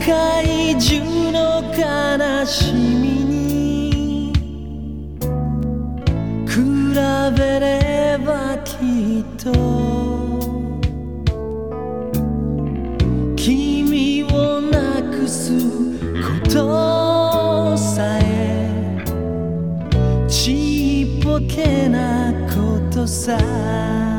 界中の悲しみに比べればきっと君をなくすことさえちっぽけなことさ